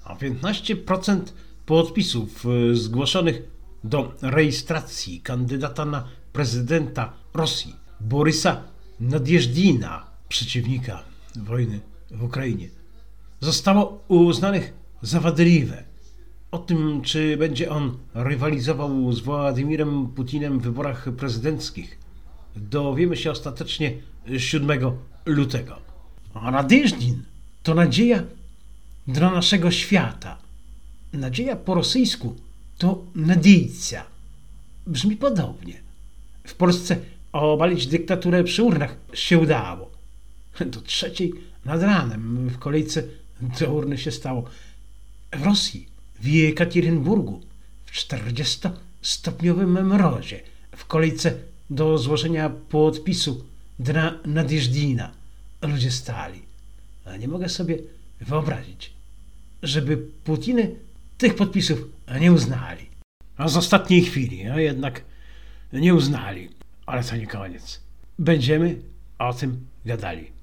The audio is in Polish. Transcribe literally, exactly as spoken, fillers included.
a piętnaście procent podpisów zgłoszonych do rejestracji kandydata na prezydenta Rosji Borysa Nadjeżdina, przeciwnika wojny w Ukrainie, zostało uznanych za wadliwe. O tym, czy będzie on rywalizował z Władimirem Putinem w wyborach prezydenckich, dowiemy się ostatecznie siódmego lutego. A Nadjeżdin to nadzieja dla naszego świata. Nadzieja po rosyjsku to nadiejca. Brzmi podobnie. W Polsce obalić dyktaturę przy urnach się udało. Do trzeciej nad ranem w kolejce do urny się stało. W Rosji, w Jekaterynburgu, w czterdziestostopniowym mrozie, w kolejce do złożenia podpisu dla Nadjeżdina ludzie stali. A nie mogę sobie wyobrazić, żeby Putiny tych podpisów nie uznali. A z ostatniej chwili, a jednak nie uznali. Ale to nie koniec. Będziemy o tym gadali.